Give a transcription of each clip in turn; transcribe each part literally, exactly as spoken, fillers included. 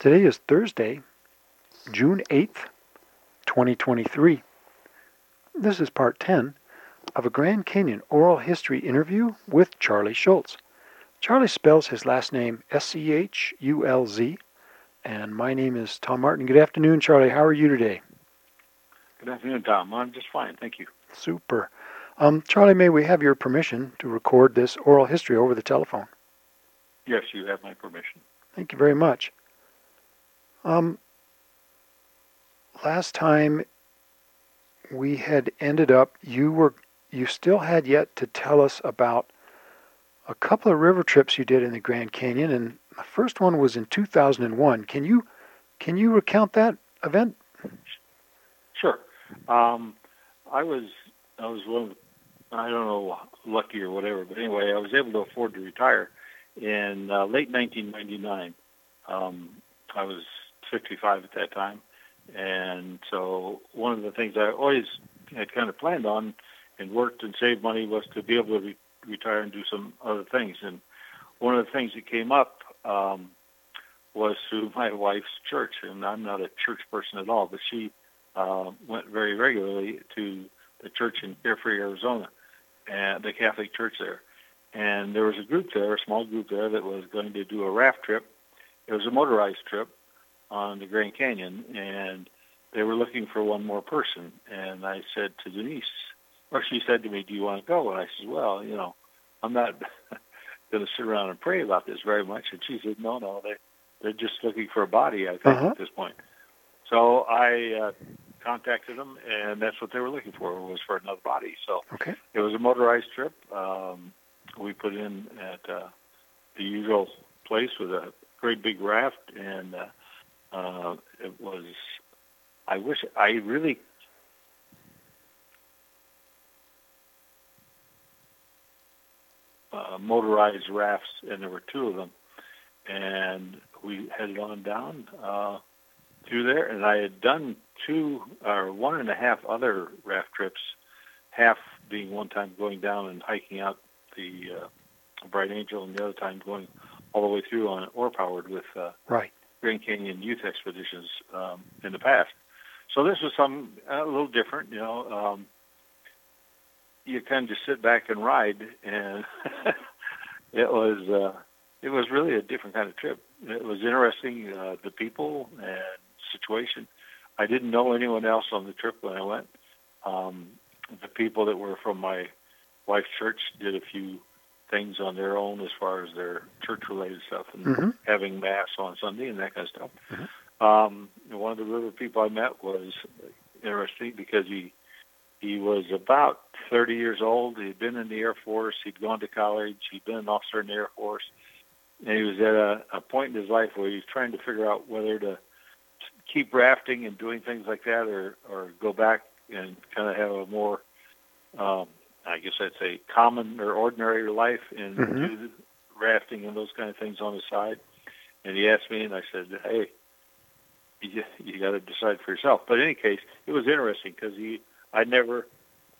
Today is Thursday, June eighth, twenty twenty-three. This is part ten of a Grand Canyon oral history interview with Charlie Schulz. Charlie spells his last name S C H U L Z, and my name is Tom Martin. Good afternoon, Charlie. How are you today? Good afternoon, Tom. I'm just fine, thank you. Super. Um, Charlie, may we have your permission to record this oral history over the telephone? Yes, you have my permission. Thank you very much. Um, last time we had ended up, you were, you still had yet to tell us about a couple of river trips you did in the Grand Canyon, and the first one was in two thousand one. Can you, can you recount that event? Sure. Um, I was, I was one of the, I don't know, lucky or whatever, but anyway, I was able to afford to retire in uh, late nineteen ninety-nine. Um, I was sixty-five at that time, and so one of the things I always had kind of planned on and worked and saved money was to be able to re- retire and do some other things. And one of the things that came up um, was through my wife's church, and I'm not a church person at all, but she uh, went very regularly to the church in Carefree, Arizona, and the Catholic church there. And there was a group there, a small group there, that was going to do a raft trip. It was a motorized trip on the Grand Canyon, and they were looking for one more person. And I said to Denise, or she said to me, "Do you want to go?" And I said, "Well, you know, I'm not going to sit around and pray about this very much." And she said, "No, no, they, they're just looking for a body, I think, Uh-huh. at this point." So I uh, contacted them, and that's what they were looking for, was for another body. So Okay. it was a motorized trip. Um, we put in at uh, the usual place with a great big raft, and uh, uh, it was, I wish, I really, uh, motorized rafts, and there were two of them, and we headed on down uh, through there, and I had done two, or one and a half other raft trips, half being one time going down and hiking out the uh, Bright Angel, and the other time going all the way through on oar-powered with uh, Right. Grand Canyon youth expeditions um, in the past. So this was some uh, a little different, you know. Um, you kind of just sit back and ride, and it was uh, it was really a different kind of trip. It was interesting, uh, the people and situation. I didn't know anyone else on the trip when I went. Um, the people that were from my wife's church did a few things on their own as far as their church-related stuff and Mm-hmm. having Mass on Sunday and that kind of stuff. Mm-hmm. Um, one of the river people I met was interesting because he he was about thirty years old. He'd been in the Air Force. He'd gone to college. He'd been an officer in the Air Force. And he was at a, a point in his life where he was trying to figure out whether to keep rafting and doing things like that or, or go back and kind of have a more, um, I guess I'd say, common or ordinary life and Mm-hmm. do the rafting and those kind of things on the side. And he asked me, and I said, "Hey, you, you got to decide for yourself." But in any case, it was interesting because he, I never,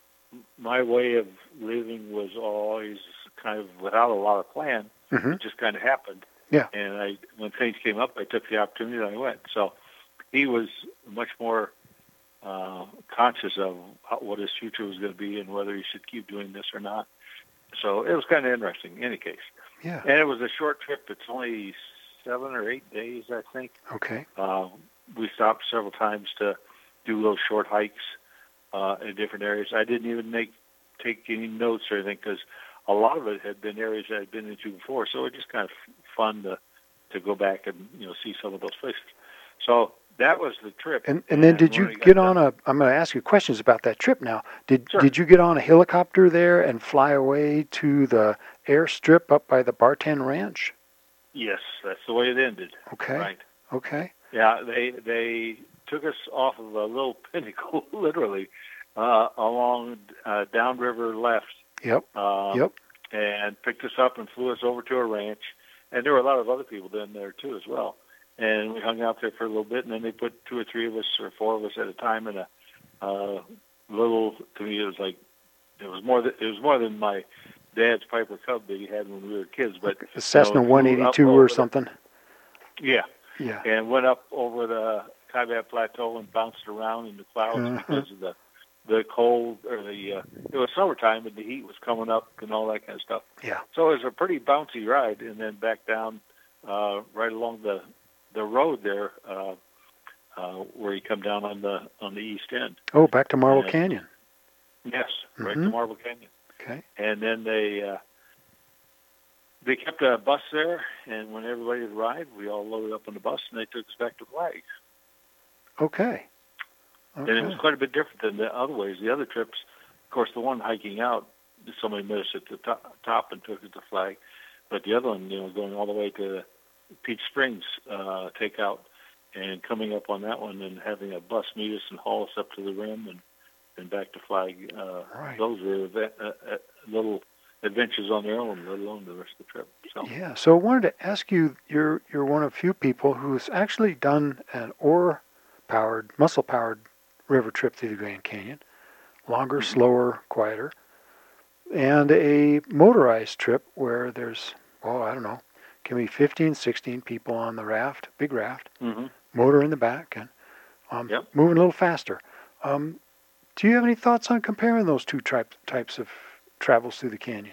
my way of living was always kind of without a lot of plan. Mm-hmm. It just kind of happened. Yeah. And I, when things came up, I took the opportunity and I went. So he was much more uh, conscious of how, what his future was going to be and whether he should keep doing this or not. So it was kind of interesting in any case. Yeah. And it was a short trip. It's only seven or eight days, I think. Okay. Uh, we stopped several times to do little short hikes uh, in different areas. I didn't even make take any notes or anything because a lot of it had been areas that I'd been into before. So it was just kind of fun to to go back and, you know, see some of those places. So that was the trip. And and then did when you we got get done- on a, I'm going to ask you questions about that trip now. Did Sure. did you get on a helicopter there and fly away to the airstrip up by the Bartan Ranch? Yes, that's the way it ended. Okay. Right. Okay. Yeah, they they took us off of a little pinnacle, literally, uh, along uh, downriver left. Yep. Um, Yep. And picked us up and flew us over to a ranch. And there were a lot of other people down there, too, as well. And we hung out there for a little bit, and then they put two or three of us or four of us at a time in a uh, little, to me, it was like, it was more than, it was more than my dad's Piper Cub that he had when we were kids. But A Cessna you know, one eighty-two up or over something. the, yeah. Yeah. and went up over the Kaibab Plateau and bounced around in the clouds Uh-huh. because of the the cold or the uh, it was summertime and the heat was coming up and all that kind of stuff. Yeah. So it was a pretty bouncy ride, and then back down uh, right along the the road there uh, uh, where you come down on the on the east end. Oh, back to Marble And- Canyon. Yes, right Mhm. to Marble Canyon. Okay. And then they uh, they kept a bus there, and when everybody had arrived, we all loaded up on the bus, and they took us back to Flag. Okay. Okay. And it was quite a bit different than the other ways. The other trips, of course, the one hiking out, somebody met us at the top, top and took us to Flag. But the other one, you know, going all the way to Peach Springs, uh, takeout, and coming up on that one and having a bus meet us and haul us up to the rim and, and back to Flag. Uh, Right. Those were uh, uh, little adventures on their own, let alone the rest of the trip. So. Yeah. So I wanted to ask you, you're you're one of few people who's actually done an oar-powered, muscle-powered river trip through the Grand Canyon, longer, Mhm. slower, quieter, and a motorized trip where there's, oh, I don't know, can be fifteen, sixteen people on the raft, big raft, Mm-hmm. motor in the back, and um, Yep. moving a little faster. Um, do you have any thoughts on comparing those two types types of travels through the canyon?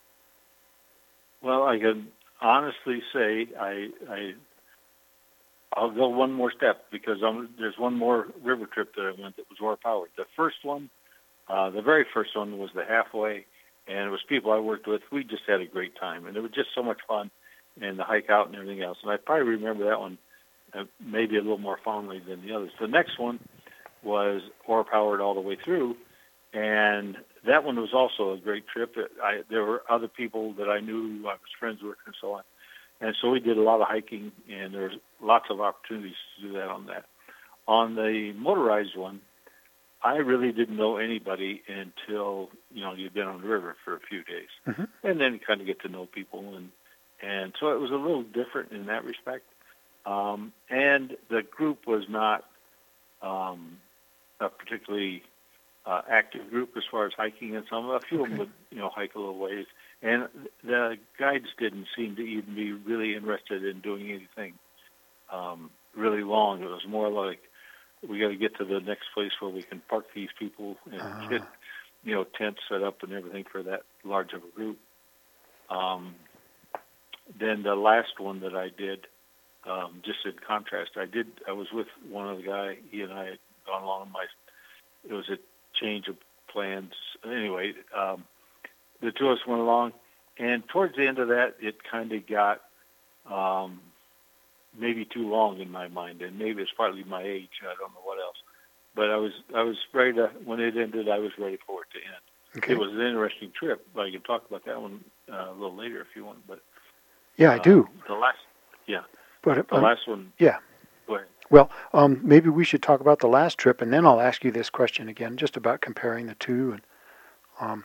Well, I can honestly say I, I, I'll go one more step because I'm, there's one more river trip that I went that was oar powered. The first one, uh, the very first one was the halfway, and it was people I worked with. We just had a great time, and it was just so much fun, and the hike out and everything else. And I probably remember that one uh, maybe a little more fondly than the others. The next one was oar powered all the way through, and that one was also a great trip. I, there were other people that I knew I was friends with and so on. And so we did a lot of hiking, and there was lots of opportunities to do that on that. On the motorized one, I really didn't know anybody until, you know, you'd been on the river for a few days. Mm-hmm. And then you kind of get to know people. And, and so it was a little different in that respect. Um, and the group was not um, a particularly uh, active group as far as hiking, and some a few Okay. of them would, you know, hike a little ways. And the guides didn't seem to even be really interested in doing anything um, really long. It was more like, we got to get to the next place where we can park these people and Ah. get, you know, tents set up and everything for that large of a group. Um, then the last one that I did, um, just in contrast, I did. I was with one other guy. He and I had gone along on my. It was a change of plans. Anyway, um, the two of us went along, and towards the end of that, it kind of got um, maybe too long in my mind, and maybe it's partly my age. I don't know what else, but I was I was ready to. When it ended, I was ready for it to end. Okay. It was an interesting trip. But I can talk about that one uh, a little later if you want. But Yeah, I uh, do. The last, yeah, But the um, last one. yeah. Go ahead. Well, um, maybe we should talk about the last trip, and then I'll ask you this question again, just about comparing the two. And um,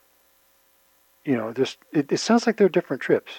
you know, just it, it sounds like they're different trips.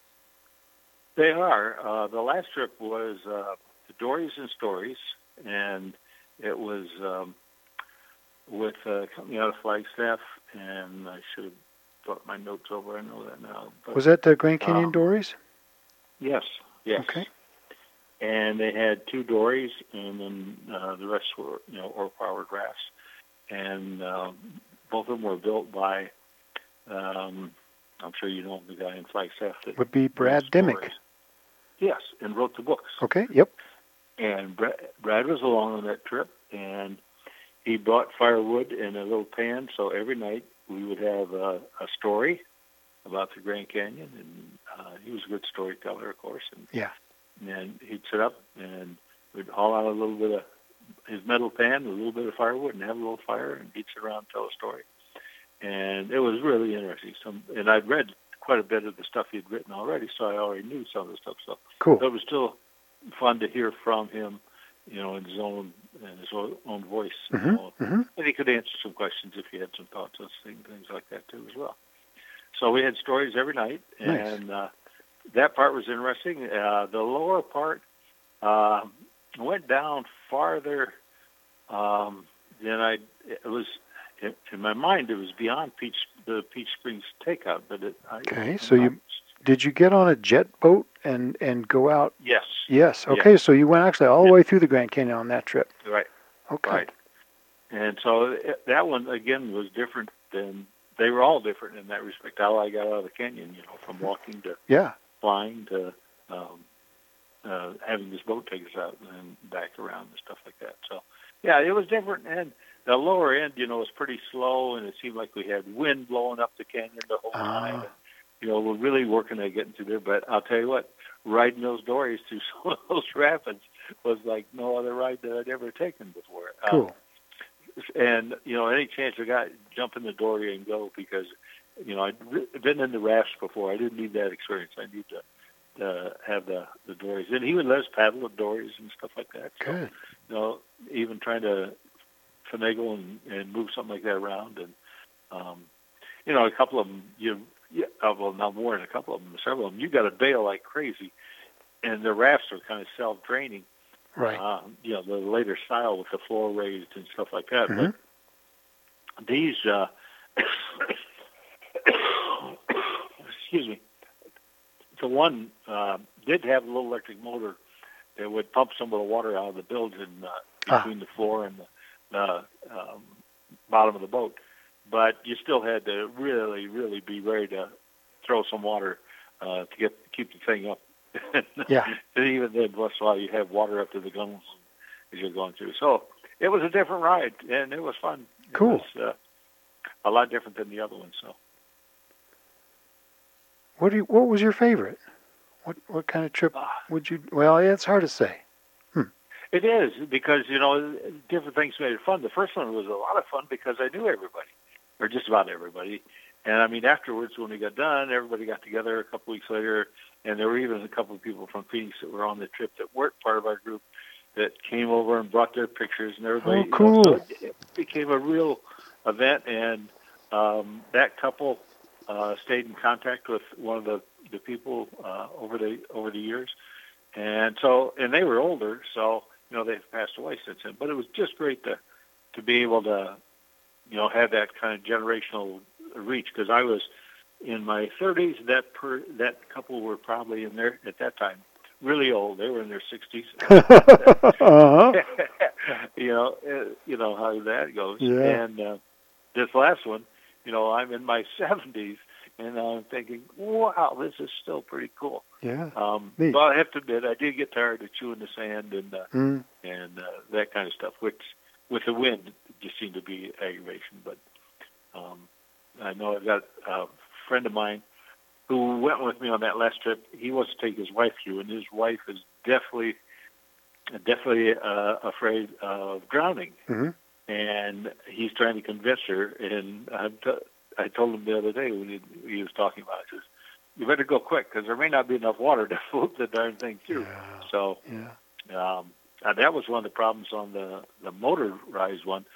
They are. Uh, the last trip was uh, the Dories and Stories, and it was um, with a company out of Flagstaff, and I should have brought my notes over. I know that now. But, Was that the Grand Canyon um, Dories? Yes, yes. Okay. And they had two dories, and then uh, the rest were, you know, oar-powered rafts. And um, both of them were built by, um, I'm sure you know the guy in Flagstaff that Would be Brad wrote Dimmick. stories. Yes, and wrote the books. Okay. Yep. And Brad, Brad was along on that trip, and he brought firewood in a little pan. So every night we would have a, a story about the Grand Canyon, and uh, he was a good storyteller, of course. And, Yeah. and he'd sit up and we'd haul out a little bit of his metal pan, a little bit of firewood, and have a little fire, and he'd sit around and tell a story. And it was really interesting. Some, and I'd read quite a bit of the stuff he'd written already, so I already knew some of the stuff. So Cool. it was still fun to hear from him, you know, in his own in his own own voice. You Mhm, know. mhm. And he could answer some questions if he had some thoughts on things, things like that too as well. So we had stories every night, Nice. and uh, that part was interesting. Uh, the lower part uh, went down farther um, than I. It was in my mind. It was beyond Peach the Peach Springs takeout, but it. I, Okay, so you- Did you get on a jet boat and, and go out? Yes. Yes. Yeah. Okay. So you went actually all the Yeah. way through the Grand Canyon on that trip. Right. Okay. Right. And so it, that one again was different than they were all different in that respect. How I got out of the canyon, you know, from walking to Yeah. flying to um, uh, having this boat take us out and back around and stuff like that. So yeah, it was different. And the lower end, you know, was pretty slow, and it seemed like we had wind blowing up the canyon the whole time. Ah. And, you know, we're really working at getting through there. But I'll tell you what, riding those dories through some of those rapids was like no other ride that I'd ever taken before. Cool. Um, and, you know, any chance I got, jump in the dory and go because, you know, I'd been in the rafts before. I didn't need that experience. I need to uh, have the, the dories. And he would let us paddle the dories and stuff like that. So, Good. you know, even trying to finagle and, and move something like that around. And, um, you know, a couple of them, you, yeah, well, not more than a couple of them, several of them, you got to bail like crazy. And the rafts are kind of self-draining. Right. Um, you know, the later style with the floor raised and stuff like that. Mm-hmm. But these, uh, excuse me, the one uh, did have a little electric motor that would pump some of the water out of the bilge in, uh, between ah. the floor and the, the um, bottom of the boat. But you still had to really, really be ready to throw some water uh, to get keep the thing up. Yeah. And even then, once in a while, you have water up to the guns as you're going through. So it was a different ride, and it was fun. Cool. It was, uh, a lot different than the other one. So, what do you, What was your favorite? What What kind of trip would you? Well, yeah, it's hard to say. Hmm. It is because you know different things made it fun. The first one was a lot of fun because I knew everybody, or just about everybody. And I mean, afterwards, when we got done, everybody got together a couple weeks later, and there were even a couple of people from Phoenix that were on the trip that weren't part of our group that came over and brought their pictures, and everybody. Oh, cool! You know, so it became a real event, and um, that couple uh, stayed in contact with one of the the people uh, over the over the years, and so and they were older, so you know they've passed away since then. But it was just great to to be able to you know have that kind of generational reach because I was in my thirties. That per that couple were probably in there at that time really old. They were in their sixties. uh-huh. you know, uh, you know how that goes. Yeah. And uh, this last one, you know, I'm in my seventies, and I'm thinking, wow, this is still pretty cool. Yeah. Um, Neat. but I have to admit, I did get tired of chewing the sand and uh, mm. and uh, that kind of stuff, which with the wind just seemed to be aggravation. But um, I know I've got a friend of mine who went with me on that last trip. He wants to take his wife through, and his wife is definitely, definitely uh, afraid of drowning. Mm-hmm. And he's trying to convince her. And I, t- I told him the other day when he, he was talking about it, I says, you better go quick because there may not be enough water to float the darn thing through. Yeah. So yeah. Um, uh, that was one of the problems on the, the motorized one.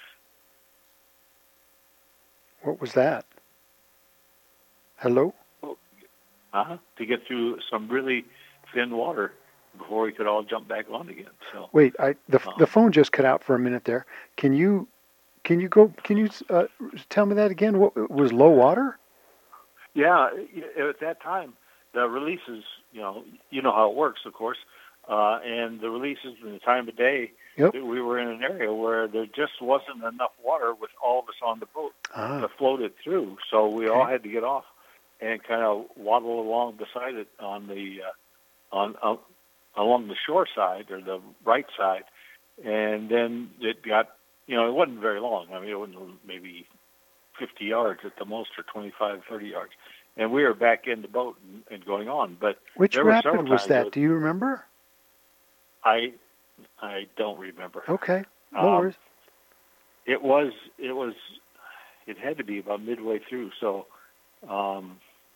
What was that? Hello? Uh-huh. To get through some really thin water before we could all jump back on again. So wait, I the um, the phone just cut out for a minute there. Can you can you go? Can you uh, tell me that again? What was low water? Yeah, at that time the releases, you know, you know how it works, of course, uh, and the releases in the time of day. Yep. We were in an area where there just wasn't enough water with all of us on the boat ah. to float it through. So we okay. all had to get off and kind of waddle along beside it on the uh, on uh, along the shore side or the right side, and then it got you know it wasn't very long. I mean, it was maybe fifty yards at the most, or twenty-five, thirty yards, and we were back in the boat and, and going on. But which there rapid was that? Do you remember? I I don't remember. Okay, no um, worries. It was it was it had to be about midway through, so. Um,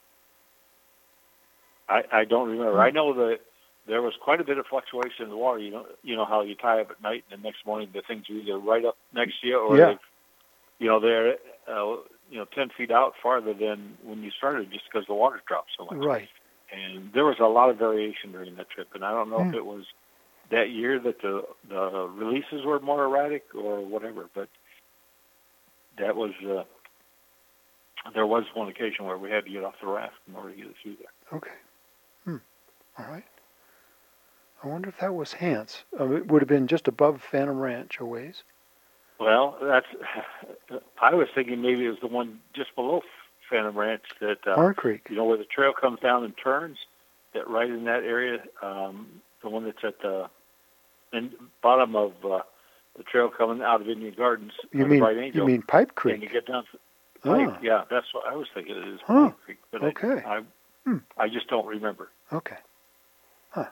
I, I don't remember. I know that there was quite a bit of fluctuation in the water. You know, you know how you tie up at night, and the next morning the things are either right up next to you, or yeah. they, you know, they're uh, you know ten feet out farther than when you started, just because the water dropped so much. Right. And there was a lot of variation during that trip, and I don't know mm. if it was that year that the the releases were more erratic or whatever, but that was. Uh, There was one occasion where we had to get off the raft in order to get it through there. Okay. Hmm. All right. I wonder if that was Hance. Uh, it would have been just above Phantom Ranch a ways. Well, that's. I was thinking maybe it was the one just below Phantom Ranch that uh, Horn Creek. You know where the trail comes down and turns. That right in that area, um, the one that's at the in, bottom of uh, the trail coming out of Indian Gardens. You uh, mean Bright Angel, you mean Pipe Creek? And you get down to Oh. Pipe. Yeah, that's what I was thinking. It is Huh. Pipe Creek, but Okay. I I, Hmm. I just don't remember. Okay. Huh.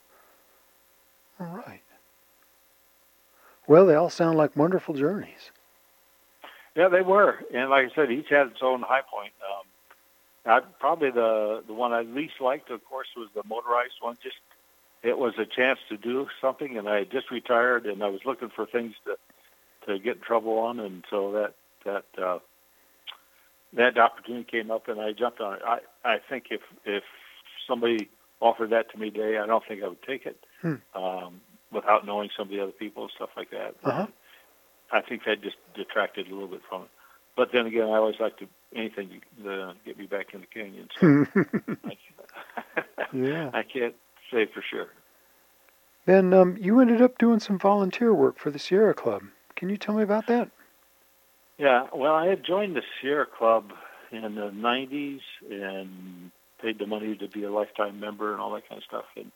All right. Well, they all sound like wonderful journeys. Yeah, they were, and like I said, each had its own high point. Um, I, probably the the one I least liked, of course, was the motorized one. Just it was a chance to do something, and I had just retired, and I was looking for things to to get in trouble on, and so that that uh, that opportunity came up, and I jumped on it. I I think if if somebody offered that to me today, I don't think I would take it. Hmm. Um, without knowing some of the other people and stuff like that. Uh-huh. I think that just detracted a little bit from it. But then again, I always like to anything to get me back in the canyon. So I, Yeah. I can't say for sure. Then um, you ended up doing some volunteer work for the Sierra Club. Can you tell me about that? Yeah, well, I had joined the Sierra Club in the nineties and paid the money to be a lifetime member and all that kind of stuff. And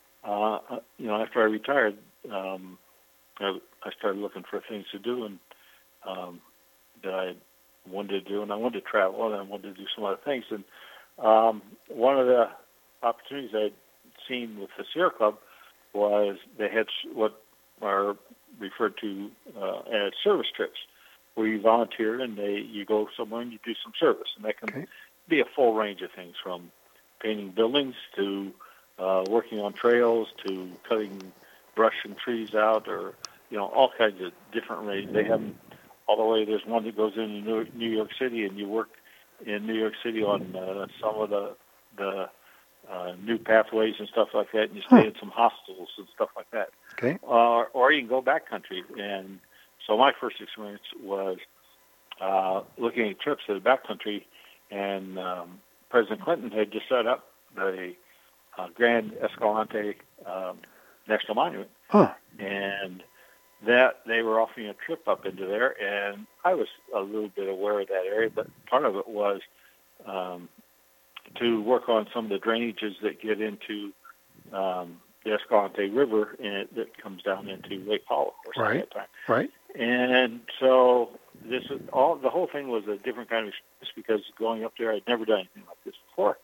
Uh, you know, after I retired, um, I, I started looking for things to do and um, that I wanted to do, and I wanted to travel, and I wanted to do some other things. And um, one of the opportunities I'd seen with the Sierra Club was they had what are referred to uh, as service trips, where you volunteer and they you go somewhere and you do some service, and that can Okay. be a full range of things, from painting buildings to uh, working on trails to cutting brush and trees out, or you know all kinds of different ways. They have them all the way. There's one that goes into New New York City, and you work in New York City on uh, some of the the uh, new pathways and stuff like that, and you stay Huh. in some hostels and stuff like that. Okay. Uh, or you can go backcountry. And so my first experience was uh, looking at trips to the backcountry, and um, President Clinton had just set up the uh, Grand Escalante um, National Monument, Huh. and that they were offering a trip up into there, and I was a little bit aware of that area, but part of it was um, to work on some of the drainages that get into um, the Escalante River, and it, that comes down into Lake Powell, of course, Right. at that time. Right. And so this is all. The whole thing was a different kind of experience because going up there, I'd never done anything like this before.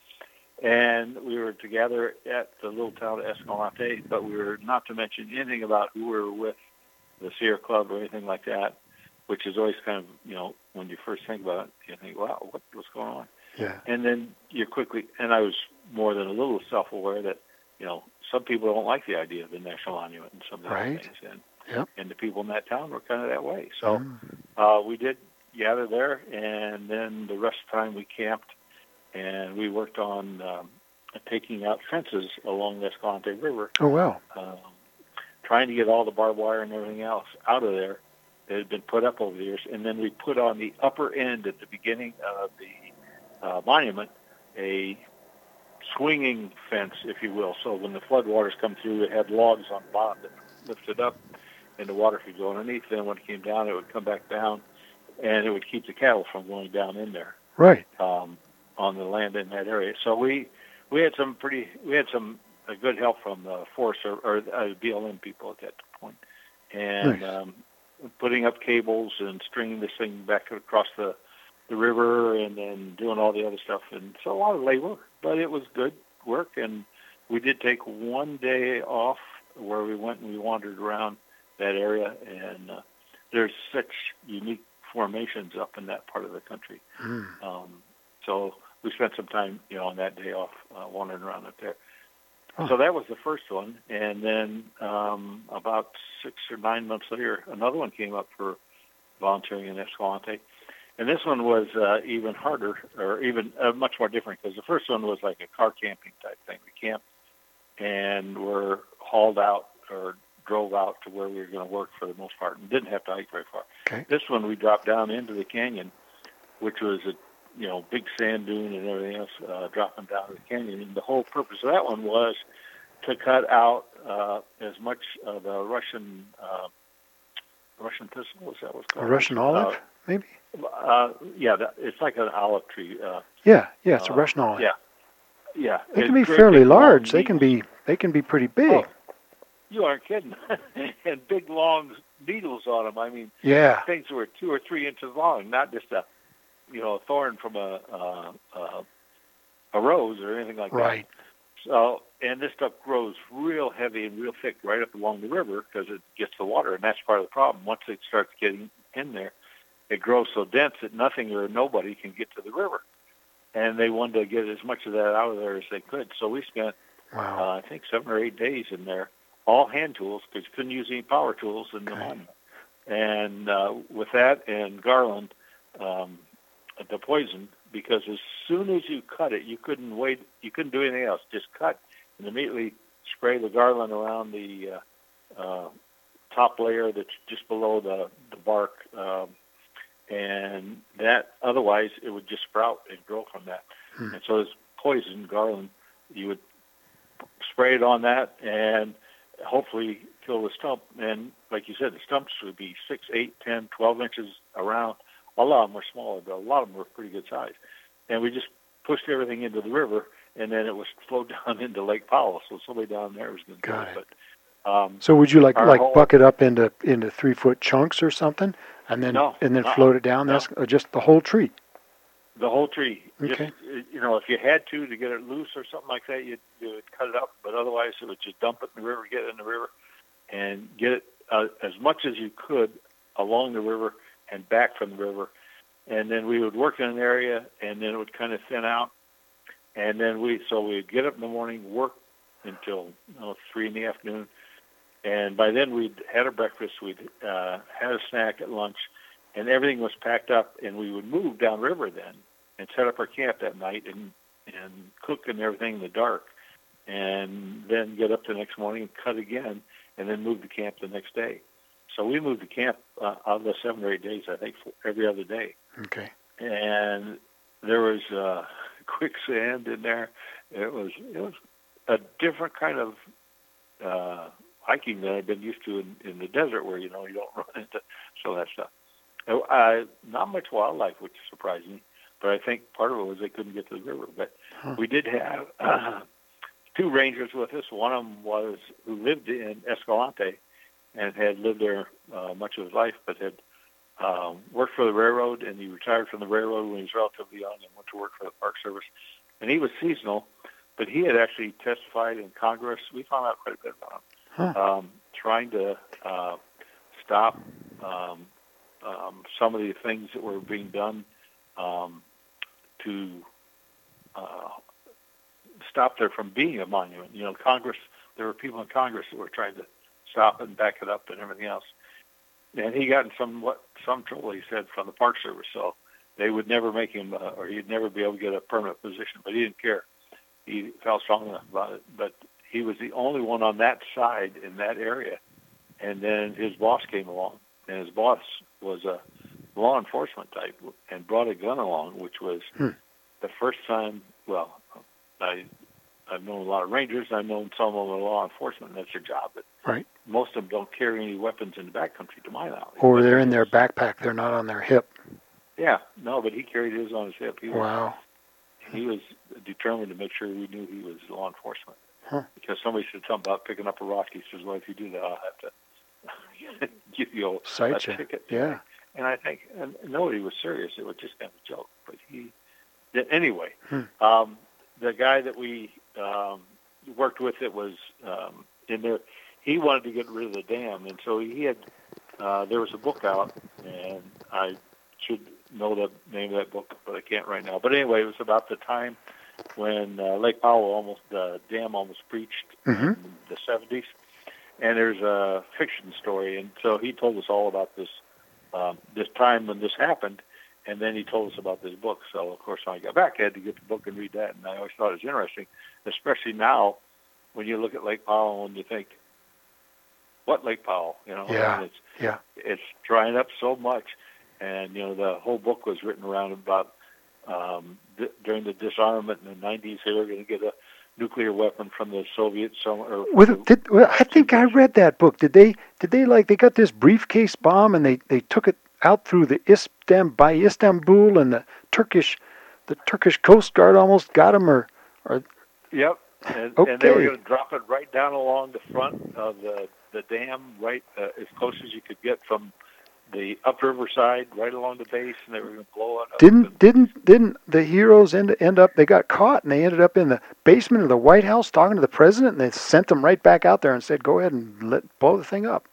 And we were together at the little town of Escalante, but we were not to mention anything about who we were with, the Sierra Club or anything like that, which is always kind of, you know, when you first think about it, you think, wow, what, what's going on? Yeah. And then you quickly, and I was more than a little self-aware that, you know, some people don't like the idea of the National Monument and some of the other Right. things. And, Yep. and the people in that town were kind of that way. So Mm. uh, we did gather there, and then the rest of the time we camped, and we worked on um, taking out fences along the Escalante River, Oh, wow. um, trying to get all the barbed wire and everything else out of there that had been put up over the years. And then we put on the upper end at the beginning of the uh, monument a swinging fence, if you will. So when the floodwaters come through, it had logs on the bottom that lifted up, and the water could go underneath. Then when it came down, it would come back down, and it would keep the cattle from going down in there Right. um, on the land in that area. So we we had some pretty we had some uh, good help from the Forest or, or uh, B L M people at that point, and Nice. um, putting up cables and stringing this thing back across the the river, and then doing all the other stuff. And so a lot of labor, but it was good work. And we did take one day off where we went and we wandered around that area, and uh, there's such unique formations up in that part of the country. Mm. Um, so we spent some time, you know, on that day off uh, wandering around up there. Huh. So that was the first one, and then um, about six or nine months later, another one came up for volunteering in Escalante. And this one was uh, even harder, or even uh, much more different, because the first one was like a car camping type thing. We camped and were hauled out or drove out to where we were going to work for the most part, and didn't have to hike very far. Okay. This one we dropped down into the canyon, which was a you know big sand dune and everything else, uh, dropping down to the canyon. And the whole purpose of that one was to cut out uh, as much of the Russian uh, Russian thistle. Is that what's called? A Russian olive, uh, maybe? Uh, yeah, that, it's like an olive tree. Uh, Yeah, yeah, it's a uh, Russian olive. Yeah, yeah. They can It's be great fairly big, long large. They can needles. be they can be pretty big. Oh, you aren't kidding. And big, long needles on them. I mean, Yeah. things were two or three inches long, not just a, you know, a thorn from a uh, uh, a rose or anything like Right. that. So, and this stuff grows real heavy and real thick right up along the river because it gets the water, and that's part of the problem. Once it starts getting in there, it grows so dense that nothing or nobody can get to the river. And they wanted to get as much of that out of there as they could. So we spent, Wow. uh, I think, seven or eight days in there, all hand tools because you couldn't use any power tools in the Okay. mine. And uh, with that and garland, um, the poison, because as soon as you cut it, you couldn't wait, you couldn't do anything else. Just cut and immediately spray the garland around the uh, uh, top layer that's just below the, the bark. Um, and that, otherwise, it would just sprout and grow from that. Hmm. And so this poison garland, you would spray it on that and hopefully kill the stump. And like you said, the stumps would be six, eight, ten, twelve inches around. A lot of them were smaller, but a lot of them were pretty good size. And we just pushed everything into the river, and then it was flowed down into Lake Powell. So somebody down there was going to do Got it. it. But, um, So would you like our like whole- bucket up into into three foot chunks or something, and then No, and then uh-uh, float it down? no. That's uh, just the whole tree. The whole tree. Okay. Just, you know, if you had to to get it loose or something like that, you'd, you would cut it up. But otherwise, it would just dump it in the river, get it in the river, and get it uh, as much as you could along the river and back from the river. And then we would work in an area, and then it would kind of thin out. And then we, so we'd get up in the morning, work until you know, three in the afternoon. And by then we'd had our breakfast, we'd uh, had a snack at lunch, and everything was packed up. And we would move downriver then and set up our camp that night and, and cook and everything in the dark. And then get up the next morning and cut again, and then move the camp the next day. So we moved the camp uh, out of the seven or eight days, I think, every other day. Okay. And there was uh, quicksand in there. It was it was a different kind of uh, hiking than I've been used to in, in the desert, where you know you don't run into some of that stuff. Uh, not much wildlife, which surprised me, but I think part of it was they couldn't get to the river. But Huh. we did have uh, two rangers with us. One of them was who lived in Escalante and had lived there uh, much of his life, but had um, worked for the railroad, and he retired from the railroad when he was relatively young and went to work for the Park Service. And he was seasonal, but he had actually testified in Congress. We found out quite a bit about him, Huh. um, trying to uh, stop um, um, some of the things that were being done um, to uh, stop there from being a monument. You know, Congress, there were people in Congress that were trying to stop it and back it up and everything else. And he got in some what some trouble, he said, from the Park Service. So they would never make him, uh, or he'd never be able to get a permanent position. But he didn't care. He felt strong enough about it. But he was the only one on that side in that area. And then his boss came along, and his boss was a law enforcement type and brought a gun along, which was Hmm. the first time. Well, I I've known a lot of rangers. I've known some of them in law enforcement, and that's their job. But Right. most of them don't carry any weapons in the backcountry, to my knowledge. Or But they're he in their was- backpack. They're not on their hip. Yeah, no, but he carried his on his hip. He was, Wow. he was determined to make sure we knew he was law enforcement. Huh. Because somebody said something about picking up a rock. He says, well, if you do that, I'll have to give you a, Sight a you. ticket. Yeah. And I think, and nobody was serious. It was just kind of a joke. But he, anyway, Hmm. um, the guy that we um, worked with that was um, in there, he wanted to get rid of the dam. And so he had, uh, there was a book out, and I should know the name of that book, but I can't right now. But anyway, it was about the time when uh, Lake Powell almost, the dam almost breached Mm-hmm. in the seventies. And there's a fiction story. And so he told us all about this um, this time when this happened, and then he told us about this book. So, of course, when I got back, I had to get the book and read that, and I always thought it was interesting, especially now when you look at Lake Powell and you think, what Lake Powell? You know, Yeah. and it's, Yeah. it's drying up so much, and, you know, the whole book was written around about um, th- during the disarmament in the nineties, they were going to get a nuclear weapon from the Soviet summer. With, did, well, I think I read that book. Did they? Did they like? They got this briefcase bomb and they, they took it out through the Istam by Istanbul, and the Turkish, the Turkish Coast Guard almost got them, or, or. Yep, and, okay. and they were going to drop it right down along the front of the the dam, right uh, as close as you could get from the upriver side, right along the base, and they were going to blow it up. Didn't and, didn't didn't the heroes end end up? They got caught and they ended up in the basement of the White House talking to the president, and they sent them right back out there and said, "Go ahead and let blow the thing up."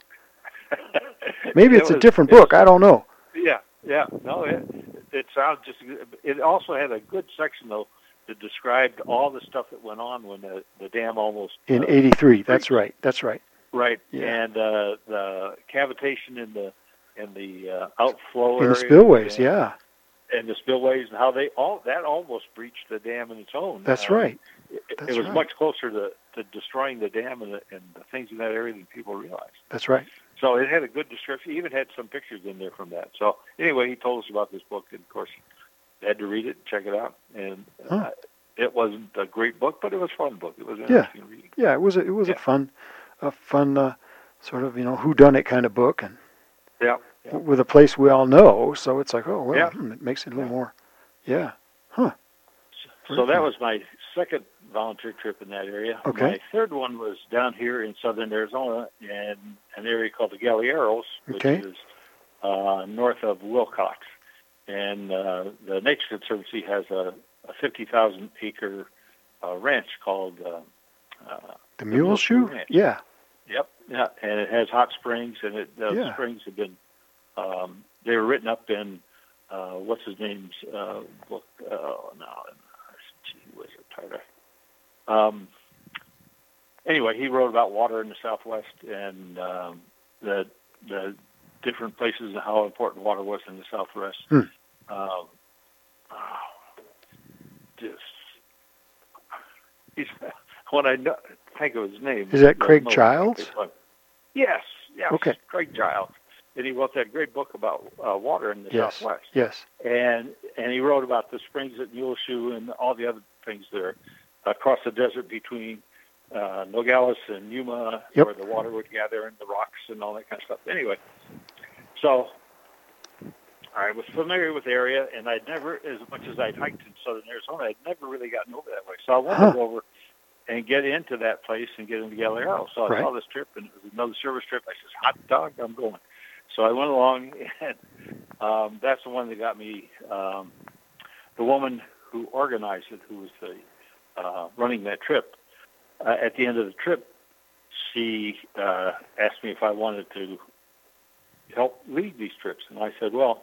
Maybe it it's was, a different book. Was, I don't know. Yeah, yeah, no, it it sounds just. It also had a good section though that described all the stuff that went on when the the dam almost in uh, eighty-three. That's right. That's right. Right, yeah. and uh, the cavitation in the in the uh, outflow in area, the spillways, and, yeah, and the spillways, and how they all that almost breached the dam in its own. That's um, right. It, That's it was right. much closer to, to destroying the dam and the, and the things in that area than people realized. That's right. So it had a good description. He even had some pictures in there from that. So anyway, he told us about this book, and of course, I had to read it, check it out, and huh. uh, it wasn't a great book, but it was a fun book. It was interesting yeah. reading. Yeah, it was a, it was yeah. a fun, a fun uh, sort of you know whodunit kind of book, and yeah. Yeah. with a place we all know, so it's like, oh well, yeah. hmm, it makes it a little yeah. more, yeah, huh. So, so that was my second volunteer trip in that area. Okay. My third one was down here in southern Arizona in an area called the Galleros, which okay. is uh, north of Wilcox, and uh, the Nature Conservancy has a, a fifty thousand acre uh, ranch called uh, uh, the Mule Shoe. Yeah. Yep. Yeah, and it has hot springs, and it, those yeah. springs have been um, they were written up in uh, what's his name's uh, book. Oh, no, gee whiz, I'm tired of. Um. Anyway, he wrote about water in the Southwest and um, the the different places and how important water was in the Southwest. Hmm. Uh, oh, just he's when I know, think of his name. Is that Craig Childs? Yes, yes. Okay. Craig Childs. And he wrote that great book about uh, water in the yes. Southwest. Yes. And and he wrote about the springs at Muleshoe and all the other things there across the desert between uh, Nogales and Yuma, yep. where the water would gather in the rocks and all that kind of stuff. Anyway, so I was familiar with the area, and I'd never, as much as I'd hiked in southern Arizona, I'd never really gotten over that way. So I wanted huh. to go over and get into that place and get into Galero. So I right. saw this trip, and it was another service trip. I said, hot dog, I'm going. So I went along, and um, that's the one that got me. Um, the woman who organized it, who was the uh, running that trip, uh, at the end of the trip, she uh, asked me if I wanted to help lead these trips. And I said, well,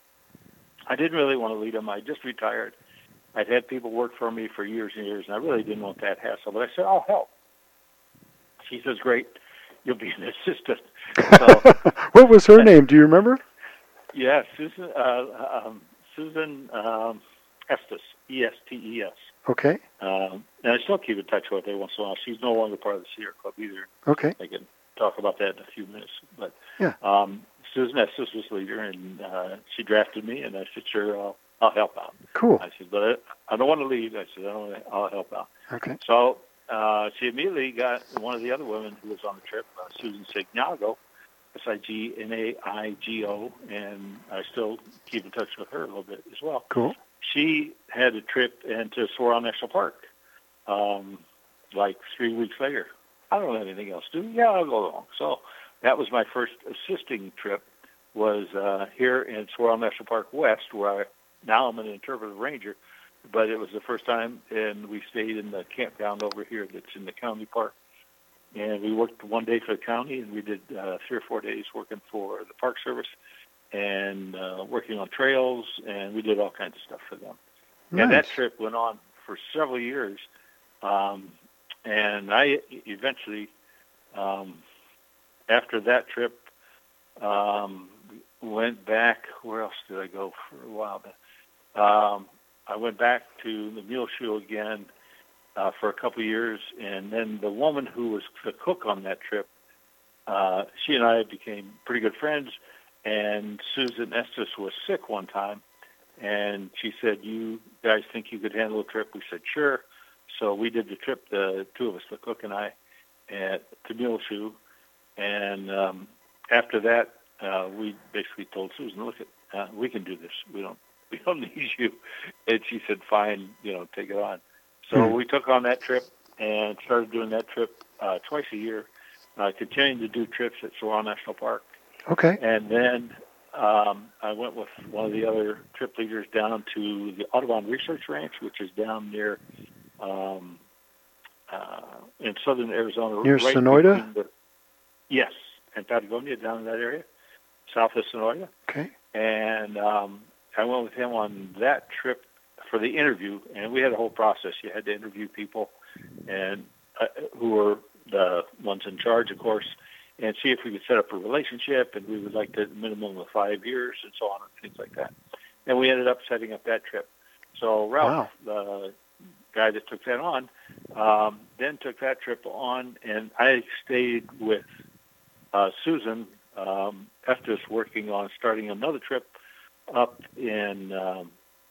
I didn't really want to lead them. I just retired. I'd had people work for me for years and years, and I really didn't want that hassle. But I said, I'll help. She says, great. You'll be an assistant. So, what was her name? Do you remember? Yeah, Susan uh, um, Susan um, Estes, E S T E S. Okay. Um, and I still keep in touch with her once in a while. She's no longer part of the Sierra Club either. Okay. I can talk about that in a few minutes. But yeah. um, Susan Estes was leader, and uh, she drafted me, and I said, sure, I'll, I'll help out. Cool. I said, but I, I don't want to lead. I said, I don't want to, I'll help out. Okay. So uh, she immediately got one of the other women who was on the trip, uh, Susan Signago, S I G N A I G O, and I still keep in touch with her a little bit as well. Cool. She had a trip into Sorrel National Park um, like three weeks later. I don't have anything else to do. Yeah, I'll go along. So that was my first assisting trip, was uh, here in Sorrel National Park West, where I, now I'm an interpretive ranger, but it was the first time, and we stayed in the campground over here that's in the county park. And we worked one day for the county, and we did uh, three or four days working for the Park Service and uh, working on trails, and we did all kinds of stuff for them. Nice. And that trip went on for several years. Um, and I eventually, um, after that trip, um, went back. Where else did I go for a while? Um, I went back to the Muleshoe again uh, for a couple of years, and then the woman who was the cook on that trip, uh, she and I became pretty good friends. And Susan Estes was sick one time, and she said, "You guys think you could handle a trip?" We said, "Sure." So we did the trip, the two of us, the cook and I, at to Muleshoe, and um, after that, uh, we basically told Susan, "Look, at, uh, we can do this. We don't, we don't need you." And she said, "Fine, you know, take it on." So Hmm. we took on that trip and started doing that trip uh, twice a year, uh, continuing to do trips at Saguaro National Park, Okay. and then um, I went with one of the other trip leaders down to the Audubon Research Ranch, which is down near. Um, uh, in southern Arizona, Near right Sonoyta? between the, yes, and Patagonia, down in that area, south of Sonoyta. Okay. And um, I went with him on that trip for the interview, and we had a whole process. You had to interview people and uh, who were the ones in charge, of course, and see if we could set up a relationship, and we would like to minimum of five years and so on and things like that. And we ended up setting up that trip. So Ralph, Wow. the guy that took that on, um, then took that trip on, and I stayed with uh, Susan um, Estes working on starting another trip up in, um,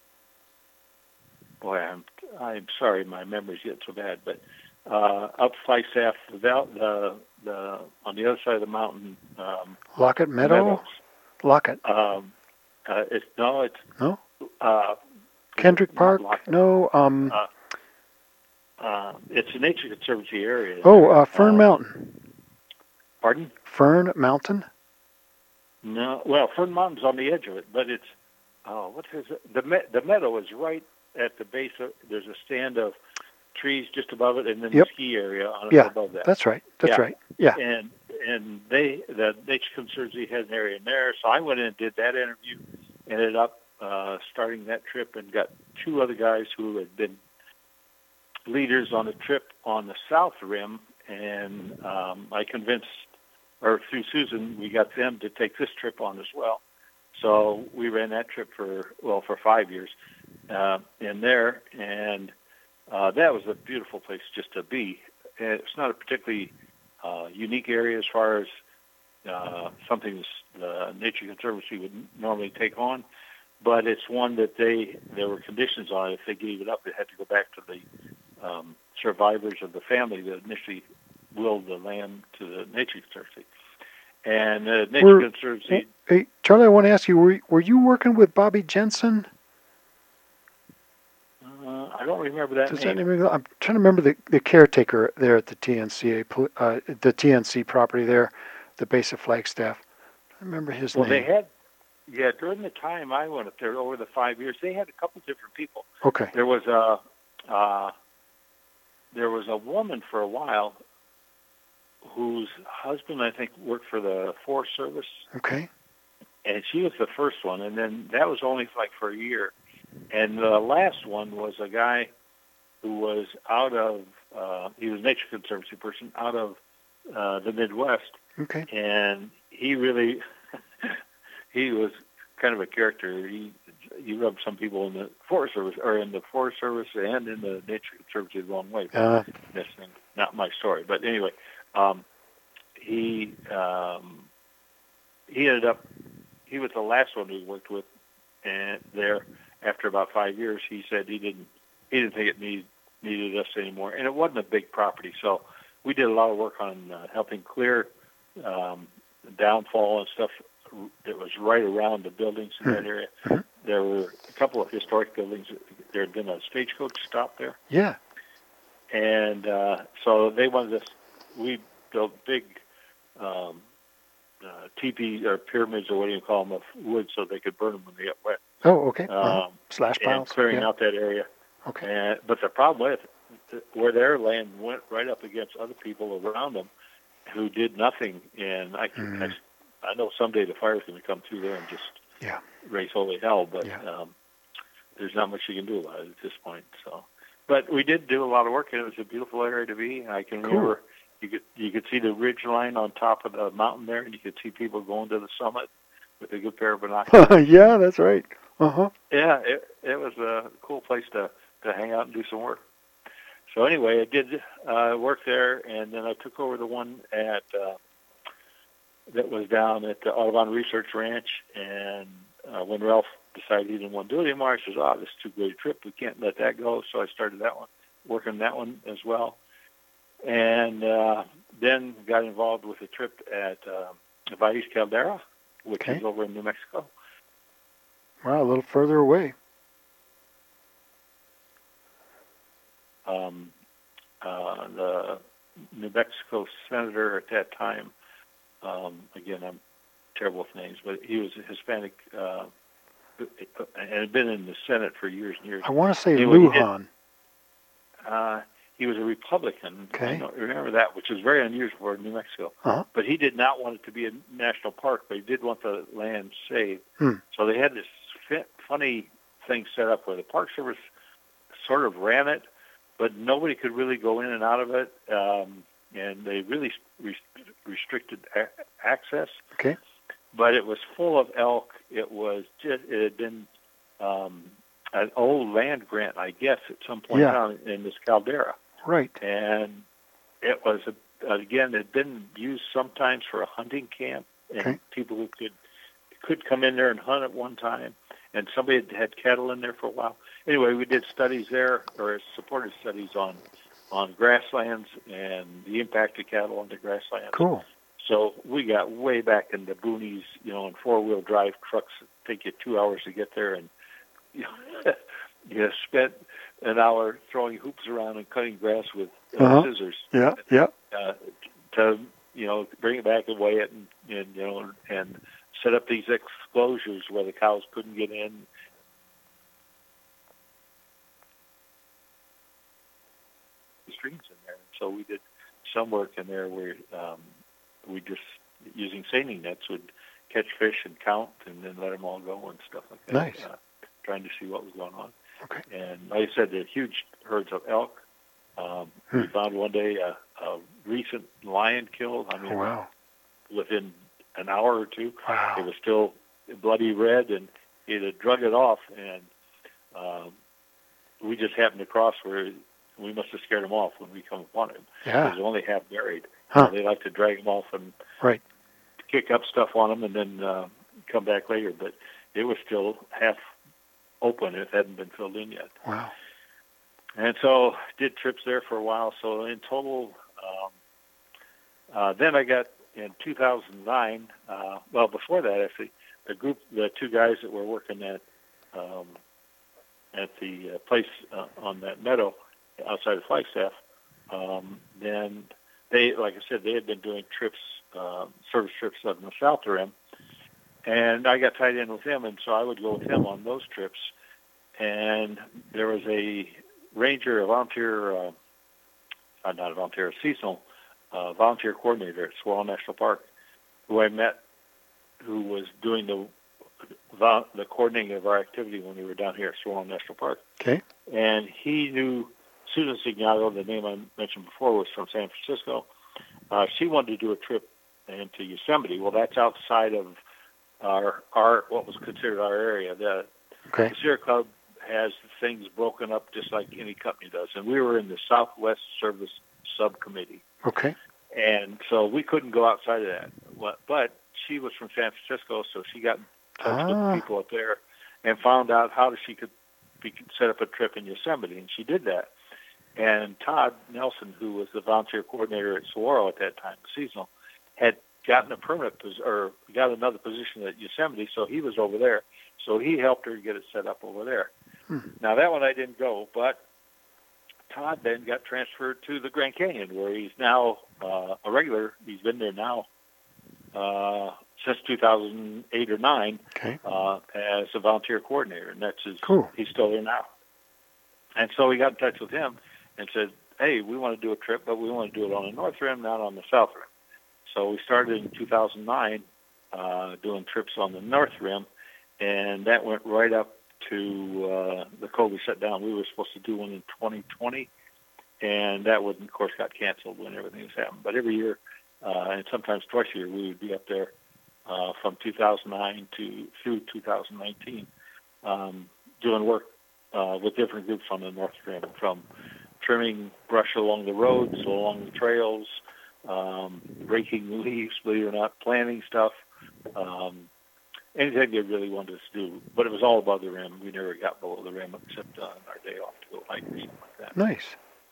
boy, I'm, I'm sorry, my memory's getting so bad, but uh, up Flagstaff, the, the, the, on the other side of the mountain, um, Lockett Meadow? Meadows. Lockett. Um, uh, it's, no, it's, No? uh, Kendrick not Park? Lockett. No. Um. Uh, Uh, it's a nature conservancy area. Oh, uh, Fern uh, Mountain. Pardon? Fern Mountain? No. Well, Fern Mountain's on the edge of it, but it's oh, what is it? The me- the meadow is right at the base of. There's a stand of trees just above it, and then Yep. the ski area on Yeah, above that. that's right. That's Yeah. right. Yeah. And and they the Nature Conservancy has an area in there, so I went in and did that interview. Ended up uh, starting that trip and got two other guys who had been leaders on a trip on the South Rim, and um, I convinced, or through Susan, we got them to take this trip on as well. So we ran that trip for, well, for five years uh, in there, and uh, that was a beautiful place just to be. And it's not a particularly uh, unique area as far as uh, something the Nature Conservancy would normally take on, but it's one that they, there were conditions on it. If they gave it up, it had to go back to the Um, survivors of the family that initially willed the land to the Nature Conservancy. And the Nature Were- Conservancy, Hey, Charlie, I want to ask you, were, were you working with Bobby Jensen? uh, I don't remember that Does name. that name ring a- I'm trying to remember the, the caretaker there at the T N C A, pol- uh, the T N C property there, the base of Flagstaff. I remember his Well, name. they had, yeah, during the time I went up there over the five years, they had a couple different people. Okay. There was a, uh, there was a woman for a while whose husband, I think, worked for the Forest Service, Okay. and she was the first one, and then that was only like for a year. And the last one was a guy who was out of, uh, he was a Nature Conservancy person out of uh, the Midwest, Okay. and he really, he was kind of a character. He, he rubbed some people in the Forest Service, or in the Forest Service and in the Nature Conservancy the wrong way. Uh, That's not my story. But anyway, um, he um, he ended up, he was the last one we worked with, and there, after about five years, he said he didn't he didn't think it need, needed us anymore, and it wasn't a big property, so we did a lot of work on uh, helping clear um, the downfall and stuff that was right around the buildings in that area. There were a couple of historic buildings. There had been a stagecoach stop there, yeah. and uh, so they wanted us. We built big um, uh, teepees or pyramids, or what do you call them, of wood, so they could burn them when they got wet. Oh, okay. Uh-huh. Um, Slash and piles. clearing Yeah. out that area. Okay. And, but the problem with it, where their land went right up against other people around them who did nothing, and I, can, Mm. I, I know someday the fire's going to come through there and just Yeah. raise holy hell, but Yeah. um, there's not much you can do about it at this point. So, but we did do a lot of work, and it was a beautiful area to be. I can Cool. remember you could you could see the ridge line on top of the mountain there, and you could see people going to the summit with a good pair of binoculars. Yeah, that's right. Uh-huh. Yeah, it it was a cool place to, to hang out and do some work. So anyway, I did uh, work there, and then I took over the one at uh, that was down at the Audubon Research Ranch. And uh, when Ralph decided he didn't want to do it anymore, I said, "Oh, this is too great a trip. We can't let that go." So I started that one working that one as well. And uh, then got involved with a trip at uh, Valles Caldera, which Okay. is over in New Mexico. Wow, a little further away. Um, uh, the New Mexico senator at that time, um, again, I'm terrible with names, but he was a Hispanic uh, and had been in the Senate for years and years. I want to say Anyway, he did- Lujan. Uh, he was a Republican. Okay. I don't remember that, which is very unusual for New Mexico. Uh-huh. But he did not want it to be a national park, but he did want the land saved. Hmm. So they had this fit, funny thing set up where the Park Service sort of ran it, but nobody could really go in and out of it, um, and they really res- restricted a- access. Okay. But it was full of elk. It was just it had been um, an old land grant, I guess, at some point Yeah. down in this caldera. Right. And it was, a, again, it had been used sometimes for a hunting camp, and Okay. people who could could come in there and hunt at one time, and somebody had had cattle in there for a while. Anyway, we did studies there, or supported studies on on grasslands and the impact of cattle on the grasslands. Cool. So we got way back in the boonies, you know, in four-wheel drive trucks. Take you two hours to get there, and you know, you spent an hour throwing hoops around and cutting grass with uh, Uh-huh. scissors. Yeah, yeah. Uh, to you know, bring it back and weigh it, and, and you know, and set up these exclosures where the cows couldn't get in. Streams in there, so we did some work in there where um, we just using seining nets would catch fish and count, and then let them all go and stuff like that. Nice. Uh, trying to see what was going on. Okay. And like I said, the huge herds of elk. Um, Hmm. We found one day a, a recent lion killed. I mean, Oh, wow. within an hour or two, Wow. it was still bloody red, and it had drug it off. And um, we just happened to cross where we must have scared them off when we come upon him. Yeah. It was only half buried. Huh. Uh, they like to drag them off and Right. kick up stuff on them and then uh, come back later. But it was still half open. It hadn't been filled in yet. Wow. And so did trips there for a while. So in total, um, uh, then I got in two thousand nine, uh, well, before that, actually, the group, the two guys that were working at um, at the uh, place uh, on that meadow outside of Flagstaff, um, then they, like I said, they had been doing trips, uh, service trips on the South Rim, and I got tied in with him, and so I would go with him on those trips. And there was a ranger, a volunteer, uh, uh, not a volunteer, a seasonal uh, volunteer coordinator at Squirrel National Park, who I met, who was doing the the coordinating of our activity when we were down here at Squirrel National Park. Okay. And he knew Susan Signato, the name I mentioned before, was from San Francisco. Uh, she wanted to do a trip into Yosemite. Well, that's outside of our our what was considered our area. The, Okay. the Sierra Club has things broken up just like any company does, and we were in the Southwest Service Subcommittee, Okay. and so we couldn't go outside of that. But, but she was from San Francisco, so she got in touch with Ah. the people up there and found out how she could we could set up a trip in Yosemite, and she did that. And Todd Nelson, who was the volunteer coordinator at Saguaro at that time, the seasonal, had gotten a permanent pos- or got another position at Yosemite, so he was over there. So he helped her get it set up over there. Hmm. Now that one I didn't go, but Todd then got transferred to the Grand Canyon, where he's now uh, a regular. He's been there now uh, since two thousand eight or nine Okay. uh, as a volunteer coordinator, and that's his. Cool. He's still there now. And so we got in touch with him and said, "Hey, we want to do a trip, but we want to do it on the North Rim, not on the South Rim." So we started in two thousand nine uh, doing trips on the North Rim, and that went right up to uh, the COVID shutdown. We were supposed to do one in twenty twenty, and that would, of course, got canceled when everything was happening. But every year, uh, and sometimes twice a year, we would be up there uh, from two thousand nine to through two thousand nineteen, um, doing work uh, with different groups on the North Rim, from trimming brush along the roads, along the trails, um, raking leaves, believe it or not, planting stuff, um, anything they really wanted us to do. But it was all above the rim. We never got below the rim except uh, on our day off to go hike or something like that. Nice.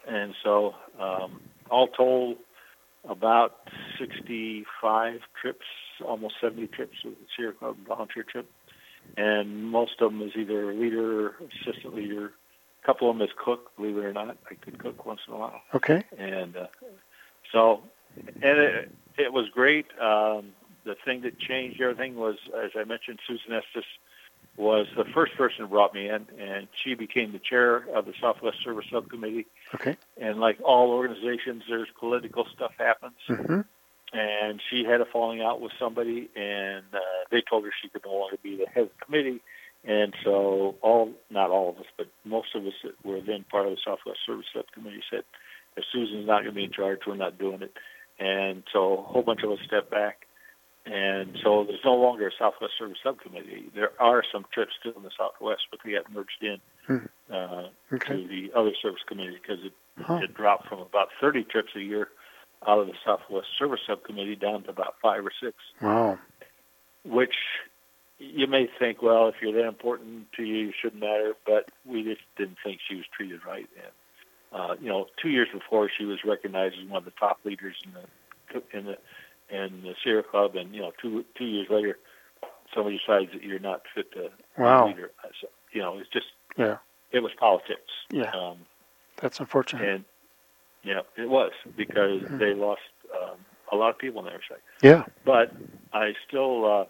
and so um, all told, about sixty-five trips, almost seventy trips with the Sierra Club volunteer trip, and most of them is either leader, assistant leader. A couple of them is cook, believe it or not. I could cook once in a while. Okay. And uh, so, and it, it was great. Um, the thing that changed everything was, as I mentioned, Susan Estes was the first person who brought me in, and she became the chair of the Southwest Service Subcommittee. Okay. And like all organizations, there's political stuff happens. Mm-hmm. And she had a falling out with somebody, and uh, they told her she could no longer be the head of the committee. And so all, not all of us, but most of us that were then part of the Southwest Service Subcommittee said, if Susan's not going to be in charge, we're not doing it. And so a whole bunch of us stepped back. And so there's no longer a Southwest Service Subcommittee. There are some trips still in the Southwest, but they got merged in uh, okay. to the other service committee because it, huh. it dropped from about thirty trips a year out of the Southwest Service Subcommittee down to about five or six. Wow. Which you may think, well, if you're that important to you, it shouldn't matter, but we just didn't think she was treated right. And, uh, you know, two years before, she was recognized as one of the top leaders in the in the in the Sierra Club, and you know, two two years later, somebody decides that you're not fit to wow. be a leader. So, you know, it's just yeah, it was politics. Yeah, um, that's unfortunate. And yeah, it was because mm-hmm. they lost um, a lot of people on their side. Yeah, but I still uh,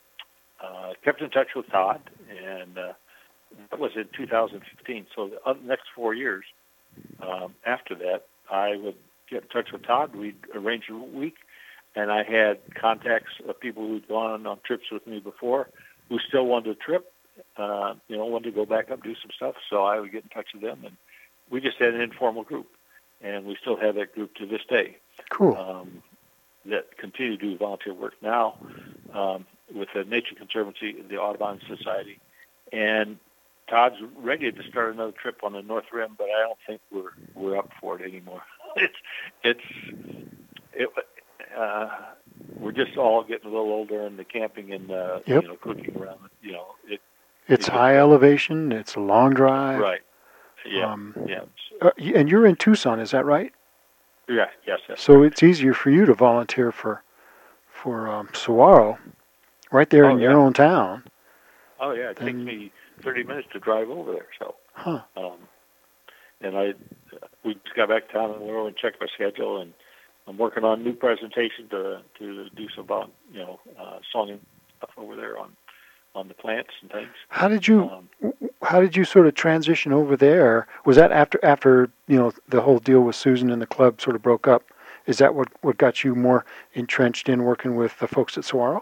uh, kept in touch with Todd, and uh, that was in two thousand fifteen. So the other, next four years um, after that, I would get in touch with Todd. We'd arrange a week. And I had contacts of people who'd gone on trips with me before who still wanted to trip, uh, you know, wanted to go back up, do some stuff. So I would get in touch with them, and we just had an informal group. And we still have that group to this day. Cool. Um, that continue to do volunteer work now um, with the Nature Conservancy, the Audubon Society. And Todd's ready to start another trip on the North Rim, but I don't think we're we're up for it anymore. it's, it's, it, Uh, we're just all getting a little older, and the camping and uh, yep. you know, cooking around. You know, it. It's it high gets, elevation. It's a long drive. Right. Yeah. Um, yeah. Uh, and you're in Tucson, is that right? Yeah. Yes. Yes. So it's easier for you to volunteer for for um, Saguaro, right there oh, in yeah. your own town. Oh yeah, it then, takes me thirty minutes to drive over there. So. Huh. Um, and I, we just got back to town and we went and checked my schedule, and I'm working on a new presentation to to do some about you know uh, song and stuff over there on, on the plants and things. How did you um, how did you sort of transition over there? Was that after after you know the whole deal with Susan and the club sort of broke up? Is that what, what got you more entrenched in working with the folks at Saguaro?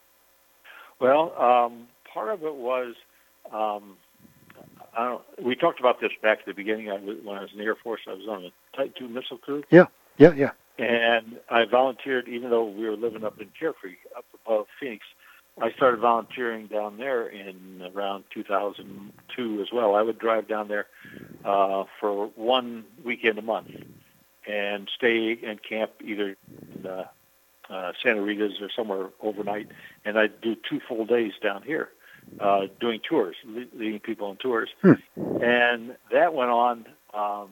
Well, um, part of it was um, I don't. We talked about this back at the beginning. I was, when I was in the Air Force, I was on the Type two missile crew. Yeah, yeah, yeah. And I volunteered, even though we were living up in Carefree, up above Phoenix. I started volunteering down there in around two thousand two as well. I would drive down there uh, for one weekend a month and stay and camp either in uh, uh, Santa Rita's or somewhere overnight. And I'd do two full days down here uh, doing tours, leading people on tours. Hmm. And that went on um,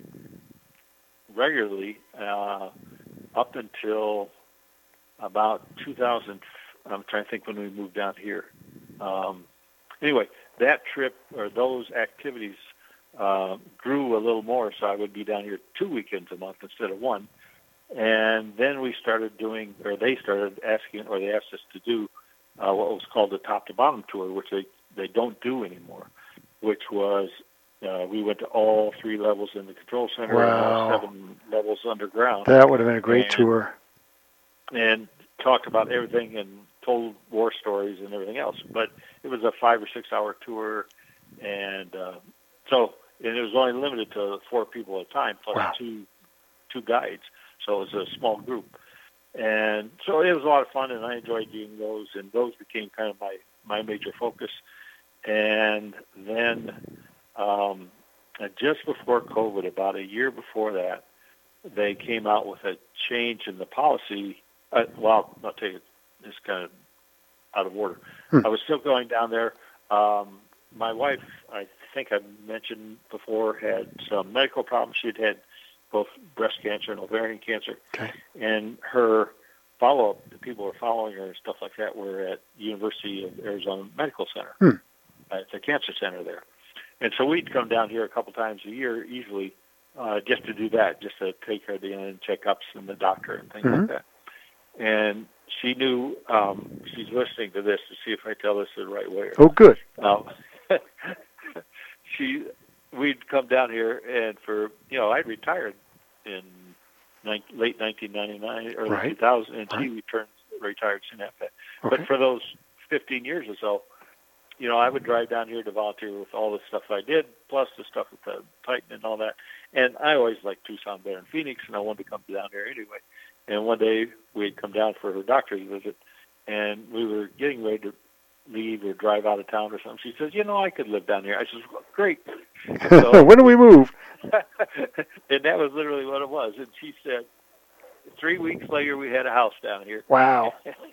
regularly uh, up until about two thousand. I'm trying to think when we moved down here. Um, anyway, that trip or those activities uh, grew a little more, so I would be down here two weekends a month instead of one. And then we started doing, or they started asking, or they asked us to do uh, what was called the top to bottom tour, which they, they don't do anymore, which was uh, we went to all three levels in the control center wow. and all seven levels underground. That would have been a great and, tour. And talked about everything and told war stories and everything else. But it was a five or six hour tour, and uh, so and it was only limited to four people at a time, plus wow. two two guides. So it was a small group, and so it was a lot of fun, and I enjoyed doing those. And those became kind of my my major focus. And then um, just before COVID, about a year before that, they came out with a change in the policy. Uh, well, I'll tell you, it's kind of out of order. Hmm. I was still going down there. Um, my wife, I think I mentioned before, had some medical problems. She'd had both breast cancer and ovarian cancer. Okay. And her follow-up, the people who were following her and stuff like that were at University of Arizona Medical Center. Hmm. At the cancer center there. And so we'd come down here a couple times a year easily uh, just to do that, just to take her to the end checkups and the doctor and things Mm-hmm. like that. And she knew, um, she's listening to this to see if I tell this the right way. Oh, good. Um, she, we'd come down here, and for, you know, I'd retired in ni- late nineteen ninety-nine, early Right. two thousand, and Right. she returned, retired soon after that. Okay. But for those fifteen years or so, you know, I would drive down here to volunteer with all the stuff I did, plus the stuff with the Titan and all that. And I always liked Tucson better than Phoenix, and I wanted to come down here anyway. And one day we'd come down for her doctor's visit, and we were getting ready to leave or drive out of town or something. She says, you know, I could live down here. I said, well, great. So, when do we move? and that was literally what it was. And she said, three weeks later, we had a house down here. Wow.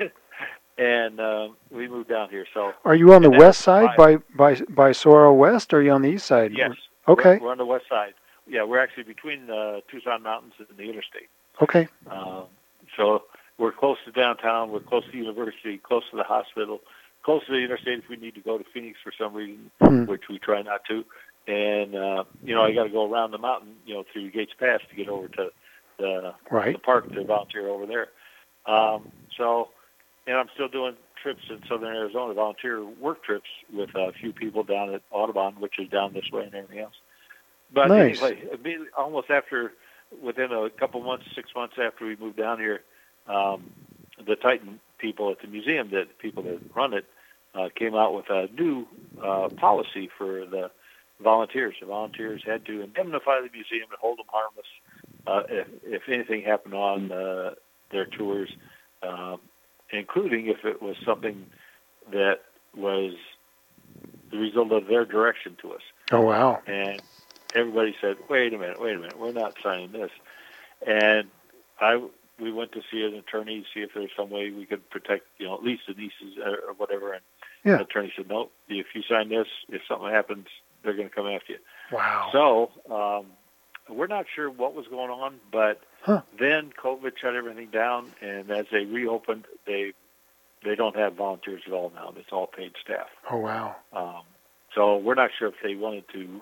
And uh, we moved down here. So Are you on the and that west was side five. by, by, by Sorrel West, or are you on the east side? Yes. Okay. We're, we're on the west side. Yeah, we're actually between the Tucson Mountains and the interstate. Okay. Um, so we're close to downtown. We're close to the university, close to the hospital, close to the interstate if we need to go to Phoenix for some reason, Hmm. which we try not to. And, uh, you know, I got to go around the mountain, you know, through Gates Pass to get over to the, Right. the park to volunteer over there. Um, so, and I'm still doing trips in southern Arizona, volunteer work trips with a few people down at Audubon, which is down this way and everything else. But Nice. anyway, immediately- almost after, within a couple months, six months after we moved down here, um, the Titan people at the museum, that people that run it, uh, came out with a new uh, policy for the volunteers. The volunteers had to indemnify the museum and hold them harmless uh, if, if anything happened on uh, their tours, um, including if it was something that was the result of their direction to us. Oh, wow. And everybody said, wait a minute, wait a minute, we're not signing this. And I, we went to see an attorney, see if there was some way we could protect, you know, at least the nieces or whatever. And Yeah. the attorney said, no, if you sign this, if something happens, they're going to come after you. Wow. So um, we're not sure what was going on, but Huh. then COVID shut everything down, and as they reopened, they they don't have volunteers at all now. It's all paid staff. Oh, wow. Um, so we're not sure if they wanted to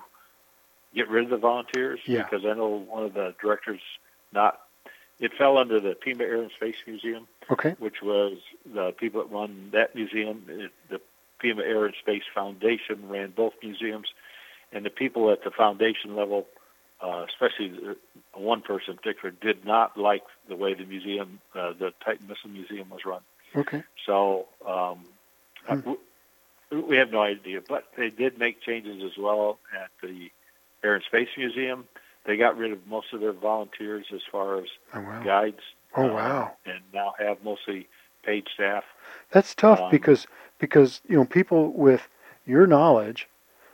get rid of the volunteers, Yeah. because I know one of the directors not. It fell under the Pima Air and Space Museum, Okay. which was the people that run that museum. It, the Pima Air and Space Foundation ran both museums, and the people at the foundation level, uh, especially the, one person in particular, did not like the way the museum, uh, the Titan Missile Museum, was run. Okay. So um, Hmm. we, we have no idea, but they did make changes as well at the Air and Space Museum. They got rid of most of their volunteers as far as Oh, wow. guides. Oh, uh, wow. And now have mostly paid staff. That's tough Um, because, because, you know, people with your knowledge,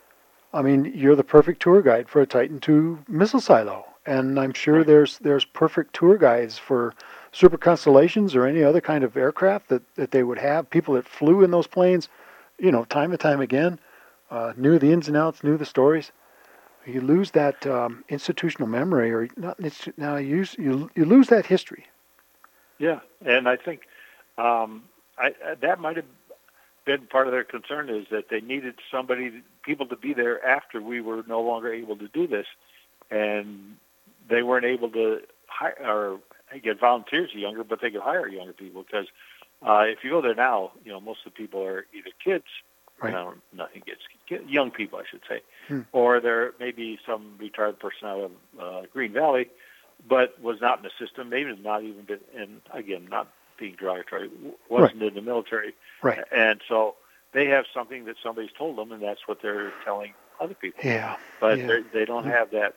I mean, you're the perfect tour guide for a Titan two missile silo. And I'm sure Right. there's there's perfect tour guides for Super Constellations or any other kind of aircraft that, that they would have. People that flew in those planes, you know, time and time again, uh, knew the ins and outs, knew the stories. You lose that um, institutional memory, or not. It's, now you use, you you lose that history. Yeah, and I think um, I, I, that might have been part of their concern, is that they needed somebody, people to be there after we were no longer able to do this, and they weren't able to hire or get volunteers younger, but they could hire younger people, because uh, if you go there now, you know, most of the people are either kids, Right. you know, nothing gets kid, young people, I should say, Hmm. or there may be some retired person out of uh, Green Valley, but was not in the system, maybe not even been, and again, not being derogatory, wasn't in the military. Right. And so they have something that somebody's told them, and that's what they're telling other people. Yeah. But yeah. they're they don't have that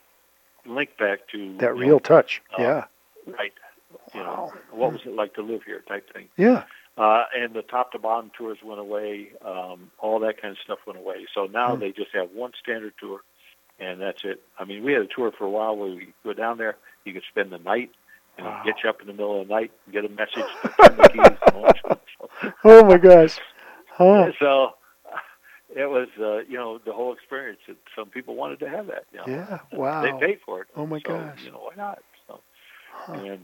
link back to That you real know, touch. uh, yeah. right. You Wow. know, what was it like to live here, type thing. Yeah. Uh, and the top to bottom tours went away. Um, all that kind of stuff went away. So now Hmm. they just have one standard tour, and that's it. I mean, we had a tour for a while where we go down there. You could spend the night, and Wow. get you up in the middle of the night and get a message to turn the keys. And all that stuff. Oh my gosh. Huh. So it was, uh, you know, the whole experience. It, some people wanted to have that. You know? Yeah. Wow. They paid for it. Oh my so, gosh. You know, why not? So, Huh. and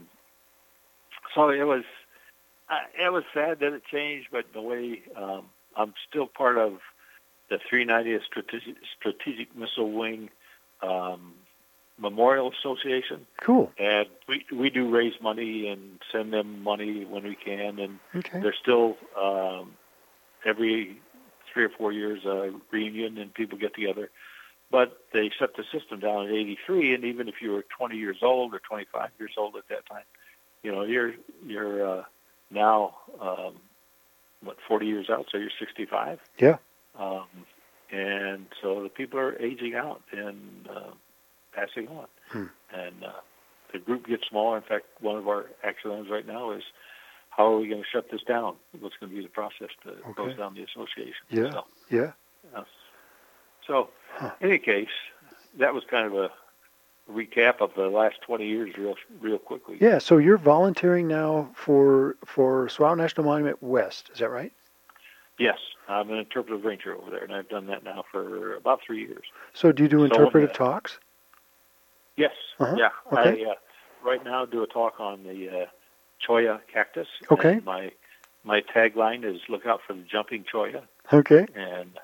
so it was. Uh, it was sad that it changed, but in a way, um, I'm still part of the three ninetieth Strategic, Strategic Missile Wing um, Memorial Association. Cool. And we we do raise money and send them money when we can, and Okay. there's still um, every three or four years a reunion and people get together. But they shut the system down in eighty-three, and even if you were twenty years old or twenty-five years old at that time, you know, you're you're uh, now um, what forty years out, so you're sixty-five. Yeah. Um, and so the people are aging out and uh, passing on, Hmm. and uh, the group gets smaller. In fact, one of our action items right now is how are we going to shut this down? What's going to be the process to Okay. close down the association? Yeah. So, Yeah. uh, so Huh. in any case, that was kind of a recap of the last twenty years, real, real quickly. Yeah. So you're volunteering now for for Swallow National Monument West. Is that right? Yes, I'm an interpretive ranger over there, and I've done that now for about three years. So do you do So, interpretive uh, talks? Yes, Uh-huh. yeah. Okay. I uh, right now do a talk on the uh, cholla cactus. Okay. And my my tagline is "Look out for the jumping cholla," Okay. and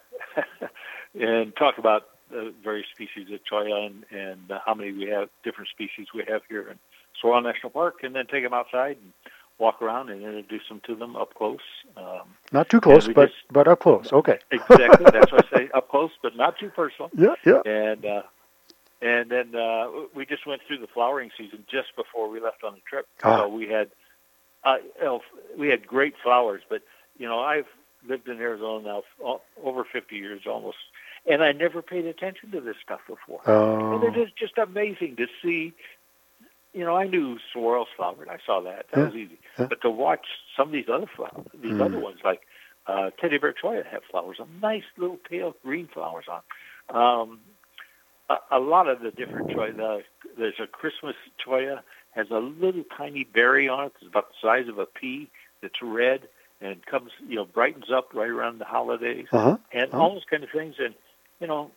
and talk about the various species of cholla and and how many we have, different species we have here in Swallow National Park, and then take them outside and walk around and introduce them to them up close. Um, Not too close, we but just- but up close. Okay. exactly, that's what I say, up close, but not too personal. Yeah. Yeah. And uh, and then uh, we just went through the flowering season just before we left on the trip. Ah. So we had uh, you know, we had great flowers, but you know I've lived in Arizona now for over fifty years almost, and I never paid attention to this stuff before. Oh. And it is just amazing to see. You know, I knew saguaros flowered. I saw that. That Yeah. was easy. Yeah. But to watch some of these other flowers, these Mm. other ones like uh, teddy bear cholla have flowers, on nice little pale green flowers on. Um, a, a lot of the different cholla. The, there's a Christmas cholla, has a little tiny berry on it. It's about the size of a pea. That's red and comes, you know, brightens up right around the holidays, Uh-huh. and Oh. all those kind of things. And you know,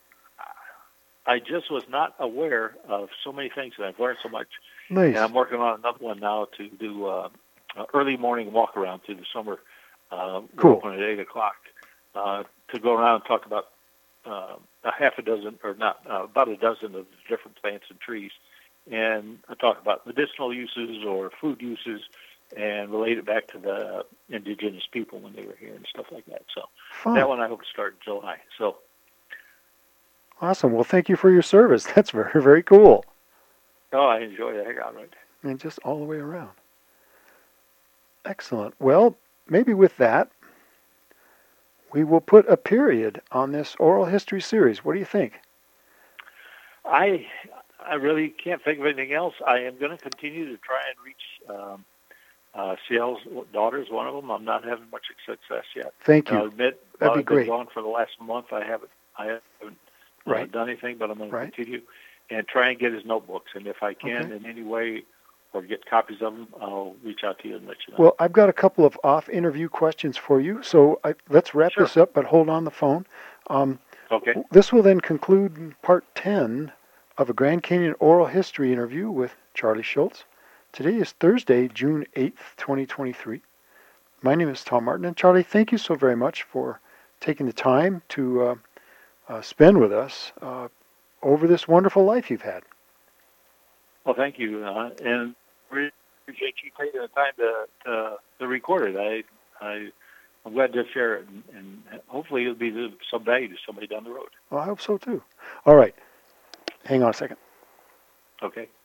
I just was not aware of so many things, and I've learned so much. Nice. And I'm working on another one now to do uh, an early morning walk around through the summer. Uh, we're Cool. open at eight o'clock uh, to go around and talk about uh, a half a dozen, or not, uh, about a dozen of different plants and trees. And I talk about medicinal uses or food uses and relate it back to the indigenous people when they were here and stuff like that. So Fun. that one I hope to start in July. So Awesome. Well, thank you for your service. That's very, very cool. oh, I enjoy the heck out of it. And just all the way around. Excellent. Well, maybe with that, we will put a period on this oral history series. What do you think? I I really can't think of anything else. I am going to continue to try and reach um, uh, Ciel's daughter's one of them. I'm not having much success yet. Thank I'll you. admit, That'd while be I've been great. gone for the last month, I haven't I haven't uh, Right. done anything, but I'm going to Right. continue and try and get his notebooks. And if I can Okay. in any way or get copies of them, I'll reach out to you and let you know. Well, I've got a couple of off-interview questions for you, so I, let's wrap Sure. this up, but hold on the phone. Um, Okay. This will then conclude part ten of a Grand Canyon oral history interview with Charlie Schultz. Today is Thursday, June eighth, twenty twenty-three. My name is Tom Martin, and Charlie, thank you so very much for taking the time to uh, uh, spend with us uh, over this wonderful life you've had. Well, thank you, uh, and really appreciate you taking the time to to, to record it. I I I'm glad to share it, and, and hopefully it'll be of some value to somebody down the road. Well, I hope so too. All right. Hang on a second. Okay.